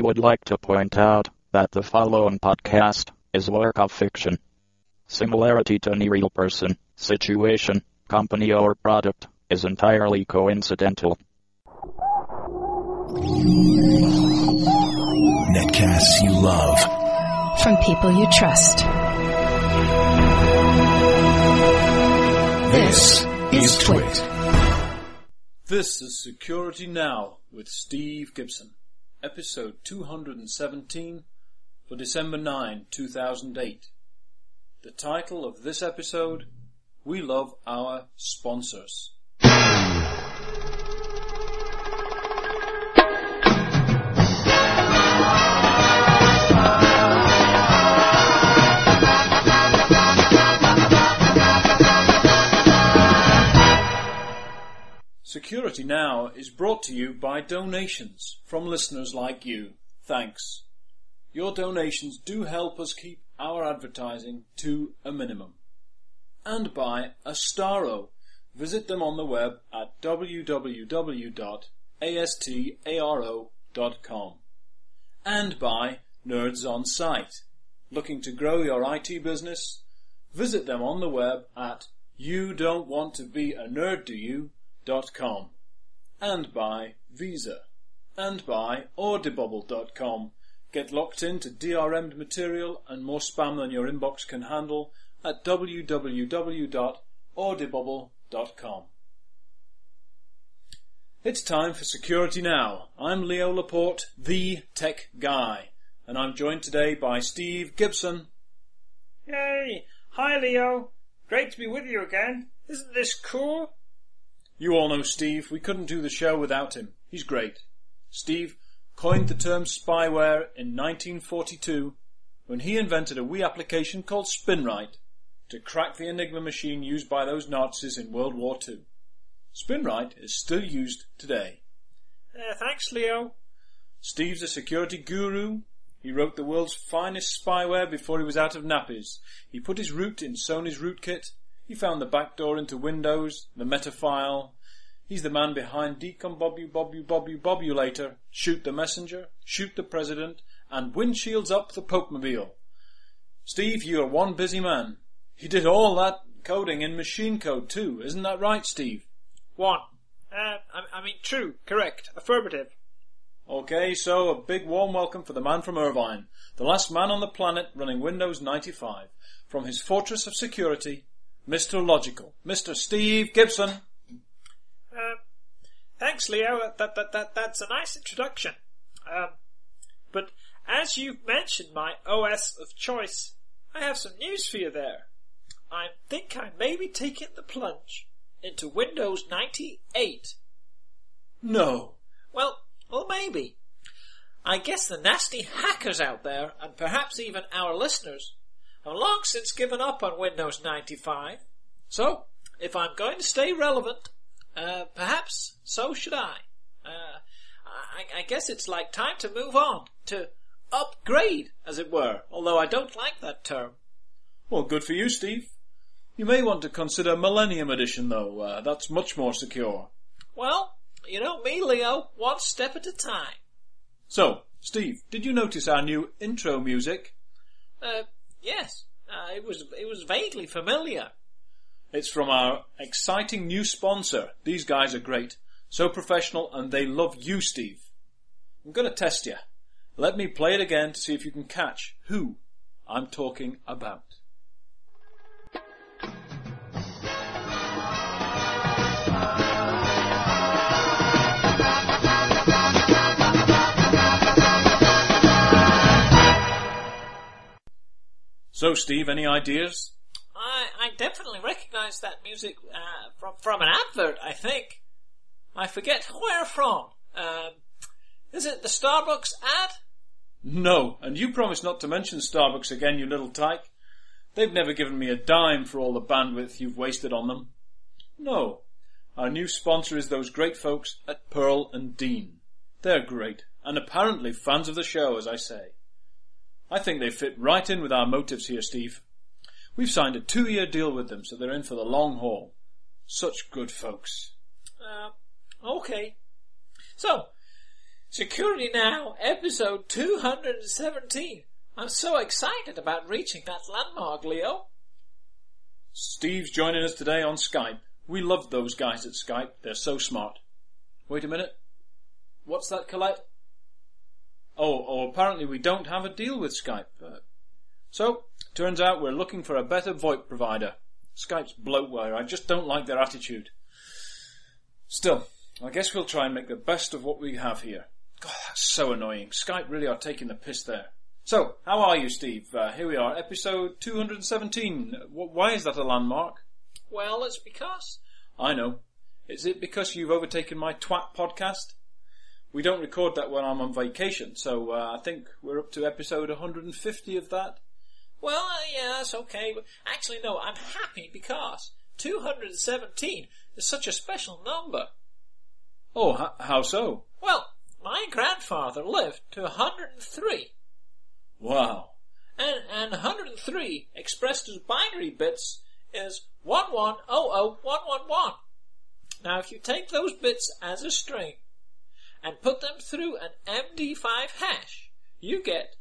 We would like to point out that the following podcast is a work of fiction. Similarity to any real person, situation, company, or product is entirely coincidental. Netcasts you love. From people you trust. This is Twit. This is Security Now with Steve Gibson, episode 217 for December 9, 2008. The title of this episode, We Love Our Sponsors. Security Now is brought to you by donations from listeners like you. Thanks. Your donations do help us keep our advertising to a minimum. And by Astaro. Visit them on the web at www.astaro.com. And by Nerds on Site. Looking to grow your IT business? Visit them on the web at youdon'twantobeanerd.com. And by Visa. And by Audible.com. Get locked into DRM'd material and more spam than your inbox can handle at www.audible.com. It's time for Security Now. I'm Leo Laporte, the tech guy, and I'm joined today by Steve Gibson. Yay! Hi Leo! Great to be with you again. Isn't this cool? You all know Steve. We couldn't do the show without him. He's great. Steve coined the term spyware in 1942 when he invented a wee application called SpinRite to crack the Enigma machine used by those Nazis in World War II. SpinRite is still used today. Thanks, Leo. Steve's a security guru. He wrote the world's finest spyware before he was out of nappies. He put his root in Sony's rootkit. He found the backdoor into Windows, the Metafile. He's the man behind Decombobulator, Shoot the Messenger, Shoot the President, and Windshields Up the Popemobile. Steve, you are one busy man. He did all that coding in machine code too, isn't that right, Steve? True, correct, affirmative. Okay, so a big warm welcome for the man from Irvine, the last man on the planet running Windows 95, from his fortress of security, Mr. Logical, Mr. Steve Gibson. Thanks, Leo. That's a nice introduction. But as you've mentioned my OS of choice, I have some news for you there. I think I may be taking the plunge into Windows 98. No. Well, maybe. I guess the nasty hackers out there, and perhaps even our listeners, have long since given up on Windows 95. So, if I'm going to stay relevant, perhaps so should I. I guess it's like time to move on, to upgrade, as it were, although I don't like that term. Well, good for you, Steve. You may want to consider Millennium Edition, though. That's much more secure. Well, you know me, Leo, one step at a time. So, Steve, did you notice our new intro music? Yes. It was vaguely familiar. It's from our exciting new sponsor. These guys are great. So professional, and they love you, Steve. I'm going to test you. Let me play it again to see if you can catch who I'm talking about. So, Steve, any ideas? I definitely recognise that music from an advert, I think. I forget where from. Is it the Starbucks ad? No, and you promised not to mention Starbucks again, you little tyke. They've never given me a dime for all the bandwidth you've wasted on them. No, our new sponsor is those great folks at Pearl and Dean. They're great, and apparently fans of the show, as I say. I think they fit right in with our motives here, Steve. We've signed a 2-year deal with them, so they're in for the long haul. Such good folks. Okay. So, Security Now, episode 217. I'm so excited about reaching that landmark, Leo. Steve's joining us today on Skype. We love those guys at Skype. They're so smart. Wait a minute. What's that, Colette? Oh, apparently we don't have a deal with Skype. So, turns out we're looking for a better VoIP provider. Skype's bloatware. I just don't like their attitude. Still, I guess we'll try and make the best of what we have here. God, that's so annoying. Skype really are taking the piss there. So, how are you, Steve? Here we are, episode 217. Why is that a landmark? Well, it's because... I know. Is it because you've overtaken my twat podcast? We don't record that when I'm on vacation, so I think we're up to episode 150 of that. Well, yeah, that's okay. But actually, no, I'm happy because 217 is such a special number. Oh, how so? Well, my grandfather lived to 103. Wow. And 103 expressed as binary bits is 1100111. Now, if you take those bits as a string and put them through an MD5 hash, you get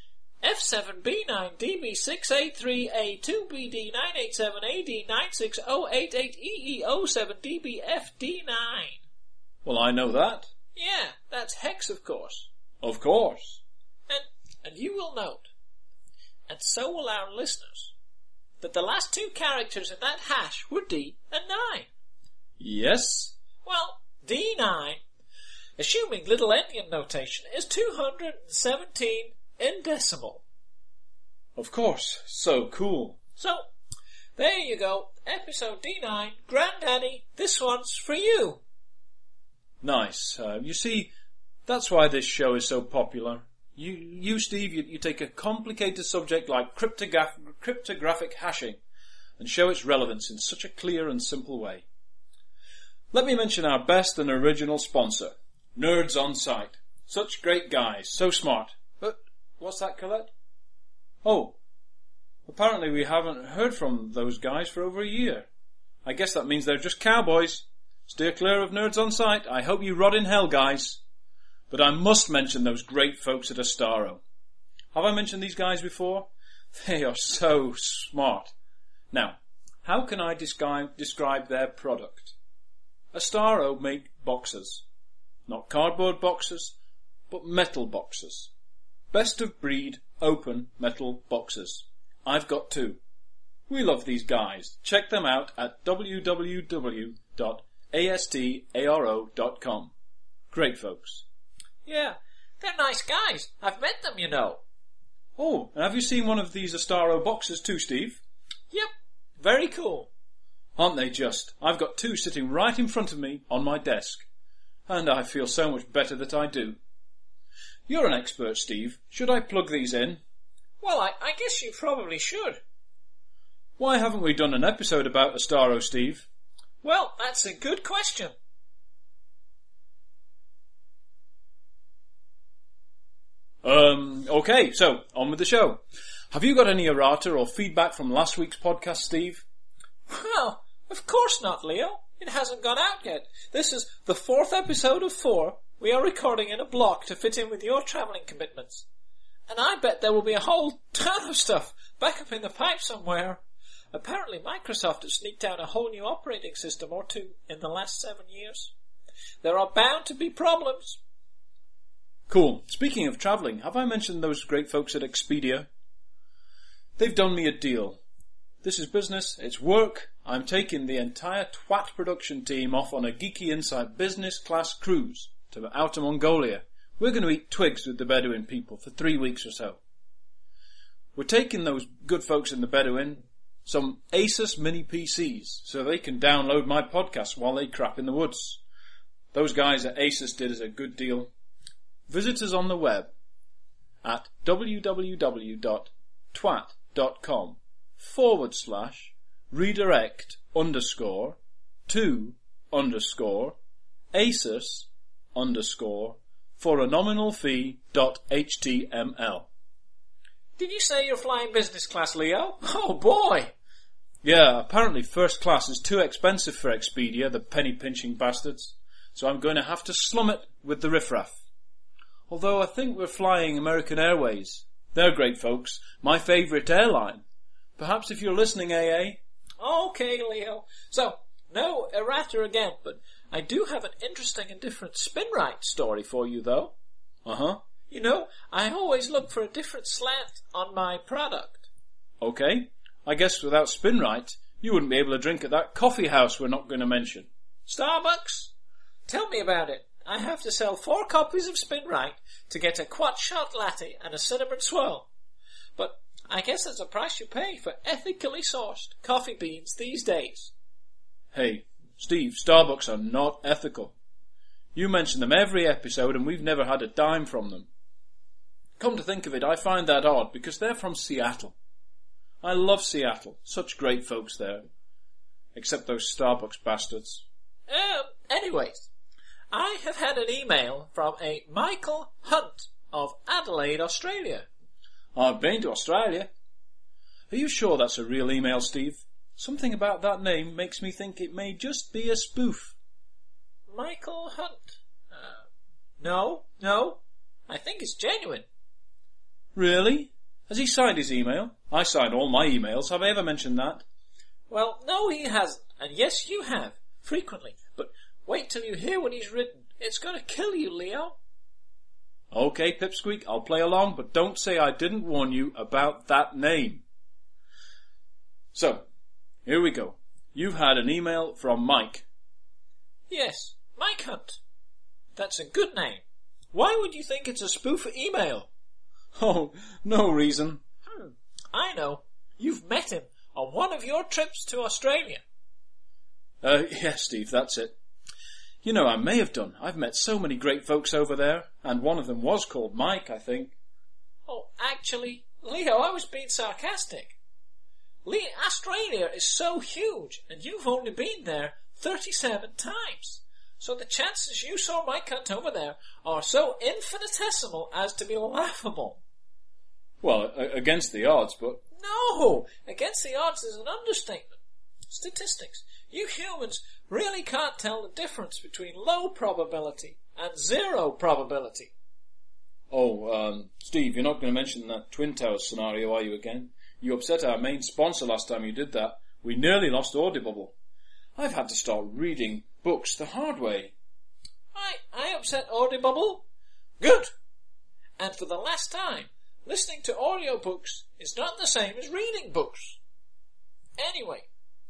F7B9DB6A3A2BD987AD96088EE07DBFD9. Well, I know that. Yeah, that's hex, of course. Of course. And you will note, and so will our listeners, that the last two characters in that hash were D and 9. Yes? Well, D9, assuming little endian notation, is 217 in decimal. Of course. So cool. So, there you go. Episode D9. Granddaddy, this one's for you. Nice. You see, that's why this show is so popular. You Steve, you take a complicated subject like cryptographic hashing and show its relevance in such a clear and simple way. Let me mention our best and original sponsor, Nerds on Site. Such great guys, so smart. But what's that, Colette? Oh, apparently we haven't heard from those guys for over a year. I guess that means they're just cowboys. Steer clear of Nerds on Site. I hope you rot in hell, guys. But I must mention those great folks at Astaro. Have I mentioned these guys before? They are so smart. Now, how can I describe their product? Astaro make boxes. Not cardboard boxes, but metal boxes. Best of breed, open metal boxes. I've got two. We love these guys. Check them out at www.astaro.com. Great folks. Yeah, they're nice guys. I've met them, you know. Oh, and have you seen one of these Astaro boxes too, Steve? Yep, very cool. Aren't they just? I've got two sitting right in front of me on my desk. And I feel so much better that I do. You're an expert, Steve. Should I plug these in? Well, I guess you probably should. Why haven't we done an episode about Astaro, Steve? Well, that's a good question. Okay, so, on with the show. Have you got any errata or feedback from last week's podcast, Steve? Well, of course not, Leo. It hasn't gone out yet. This is the 4th episode of 4. We are recording in a block to fit in with your travelling commitments. And I bet there will be a whole ton of stuff back up in the pipe somewhere. Apparently Microsoft has sneaked out a whole new operating system or two in the last 7 years. There are bound to be problems. Cool. Speaking of travelling, have I mentioned those great folks at Expedia? They've done me a deal. This is business, it's work. I'm taking the entire twat production team off on a Geeky Insight business class cruise to Outer Mongolia. We're going to eat twigs with the Bedouin people for 3 weeks or so. We're taking those good folks in the Bedouin some Asus mini PCs so they can download my podcast while they crap in the woods. Those guys at Asus did us a good deal. Visit us on the web at www.twat.com/redirect_to_Asus_ for a nominal fee.html. Did you say you're flying business class, Leo? Oh boy! Yeah, apparently first class is too expensive for Expedia, the penny-pinching bastards. So I'm going to have to slum it with the riffraff. Although I think we're flying American Airways. They're great folks. My favourite airline. Perhaps if you're listening, AA. Okay, Leo. So, no errata again, but I do have an interesting and different SpinRite story for you, though. Uh-huh. You know, I always look for a different slant on my product. Okay. I guess without SpinRite, you wouldn't be able to drink at that coffee house we're not going to mention. Starbucks? Tell me about it. I have to sell 4 copies of SpinRite to get a quad-shot latte and a cinnamon swirl. But I guess that's a price you pay for ethically sourced coffee beans these days. Hey, Steve, Starbucks are not ethical. You mention them every episode and we've never had a dime from them. Come to think of it, I find that odd because they're from Seattle. I love Seattle. Such great folks there. Except those Starbucks bastards. Anyways, I have had an email from a Michael Hunt of Adelaide, Australia. I've been to Australia. Are you sure that's a real email, Steve? Something about that name makes me think it may just be a spoof. Michael Hunt? No. I think it's genuine. Really? Has he signed his email? I sign all my emails. Have I ever mentioned that? Well, no, he hasn't. And yes, you have. Frequently. But wait till you hear what he's written. It's going to kill you, Leo. Okay, Pipsqueak, I'll play along, but don't say I didn't warn you about that name. So, here we go. You've had an email from Mike. Yes, Mike Hunt. That's a good name. Why would you think it's a spoof email? Oh, no reason. I know. You've met him on one of your trips to Australia. Yes, Steve, that's it. You know, I may have done. I've met so many great folks over there, and one of them was called Mike, I think. Oh, actually, Leo, I was being sarcastic. Australia is so huge, and you've only been there 37 times. So the chances you saw Mike Hunt over there are so infinitesimal as to be laughable. Well, against the odds, but... No! Against the odds is an understatement. Statistics. You humans really can't tell the difference between low probability and 0 probability. Oh, Steve, you're not going to mention that Twin Towers scenario, are you, again? You upset our main sponsor last time you did that. We nearly lost Audible. I've had to start reading books the hard way. I upset Audible? Good! And for the last time, listening to audiobooks is not the same as reading books. Anyway,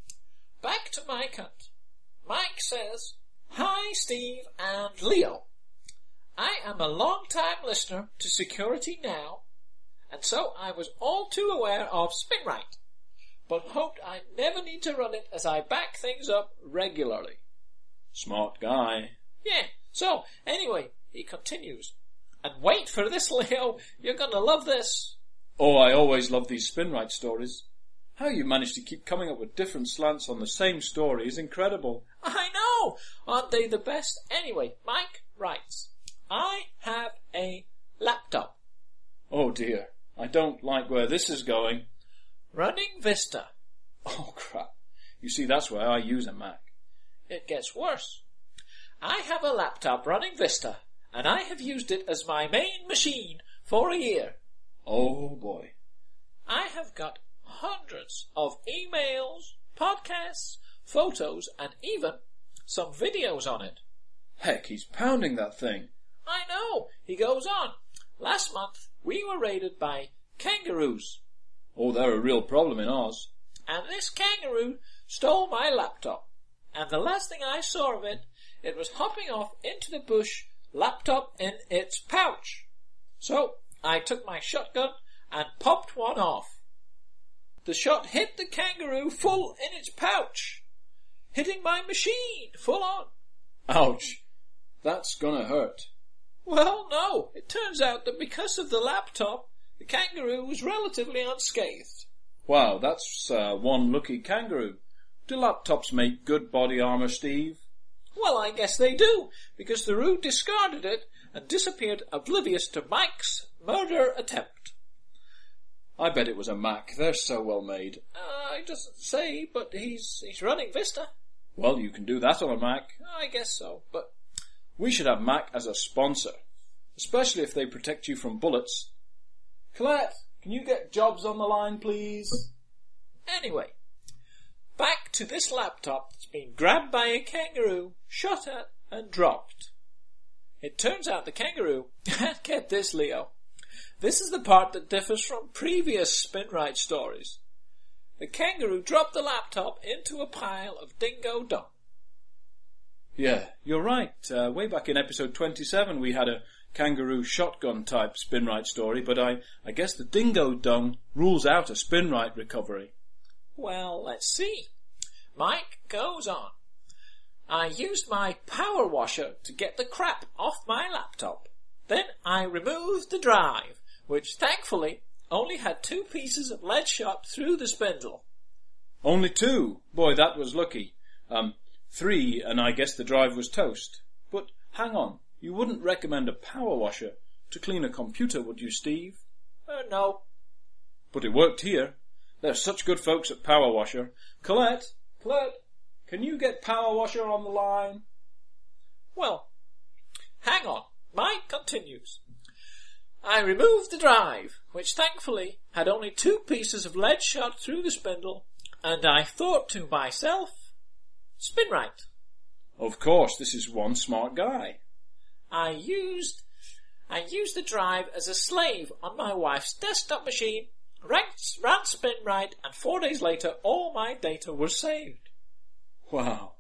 back to Mike Hunt. Mike says, "Hi Steve and Leo. I am a long-time listener to Security Now, and so I was all too aware of SpinRite, but hoped I'd never need to run it as I back things up regularly." Smart guy. Yeah, so anyway, he continues. And wait for this, Leo, you're gonna love this. Oh, I always love these SpinRite stories. How you manage to keep coming up with different slants on the same story is incredible. I know! Aren't they the best? Anyway, Mike writes, I have a laptop. Oh dear, I don't like where this is going. Running Vista. Oh crap. You see, that's why I use a Mac. It gets worse. I have a laptop running Vista, and I have used it as my main machine for a year. Oh boy. I have got hundreds of emails, podcasts, photos, and even some videos on it. Heck, he's pounding that thing. I know. He goes on. Last month, we were raided by kangaroos. Oh, they're a real problem in Oz. And this kangaroo stole my laptop. And the last thing I saw of it, it was hopping off into the bush, laptop in its pouch. So, I took my shotgun and popped one off. The shot hit the kangaroo full in its pouch, hitting my machine full on. Ouch. That's gonna hurt. Well, no. It turns out that because of the laptop, the kangaroo was relatively unscathed. Wow, that's one lucky kangaroo. Do laptops make good body armor, Steve? Well, I guess they do, because the Roo discarded it and disappeared oblivious to Mike's murder attempt. I bet it was a Mac. They're so well made. He doesn't say, but he's running Vista. Well, you can do that on a Mac. I guess so, but... We should have Mac as a sponsor. especially if they protect you from bullets. Colette, can you get Jobs on the line, please? Anyway, back to this laptop that's been grabbed by a kangaroo, shot at, and dropped. It turns out the kangaroo, get this, Leo, this is the part that differs from previous Spinrite stories. The kangaroo dropped the laptop into a pile of dingo dung. Yeah, you're right. Way back in episode 27 we had a kangaroo shotgun type Spinrite story, but I guess the dingo dung rules out a Spinrite recovery. Well, let's see. Mike goes on. I used my power washer to get the crap off my laptop. Then I removed the drive, which thankfully only had 2 pieces of lead shot through the spindle. Only 2? Boy, that was lucky. 3, and I guess the drive was toast. But hang on, you wouldn't recommend a power washer to clean a computer, would you, Steve? No. But it worked here. They're such good folks at Power Washer. Colette, can you get Power Washer on the line? Well, hang on. Mike continues. I removed the drive, which thankfully had only 2 pieces of lead shot through the spindle, and I thought to myself, Spinrite. Of course, this is one smart guy. I used the drive as a slave on my wife's desktop machine, ran Spinrite, and 4 days later all my data was saved. Wow.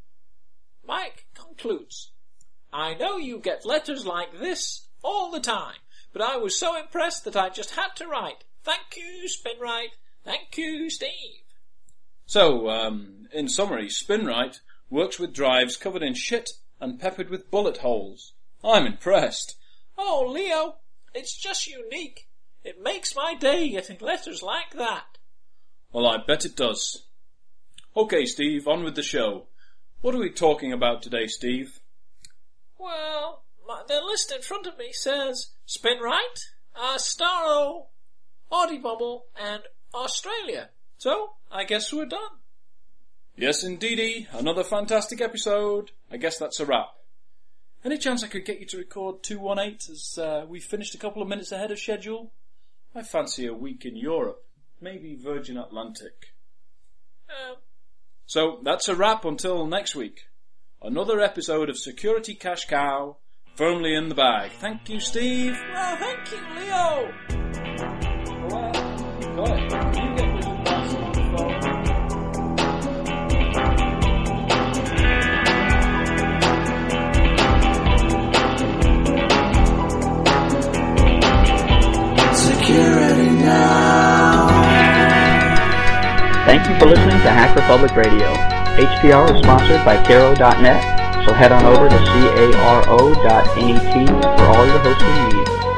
Mike concludes, I know you get letters like this all the time, but I was so impressed that I just had to write, thank you, Spinrite, thank you, Steve. So, in summary, Spinrite works with drives covered in shit and peppered with bullet holes. I'm impressed. Oh, Leo, it's just unique. It makes my day getting letters like that. Well, I bet it does. Okay, Steve, on with the show. What are we talking about today, Steve? Well, the list in front of me says Spinrite, Starro, Audibubble, and Australia. So, I guess we're done. Yes, indeedy. Another fantastic episode. I guess that's a wrap. Any chance I could get you to record 218 as we finished a couple of minutes ahead of schedule? I fancy a week in Europe. Maybe Virgin Atlantic. So, that's a wrap until next week. Another episode of Security Cash Cow, firmly in the bag. Thank you, Steve. Well, thank you, Leo. Go ahead. Can you get Richard Branson on the phone? Security Now. Thank you for listening to Hacker Public Radio. HPR is sponsored by Caro.net, so head on over to caro.net for all your hosting needs.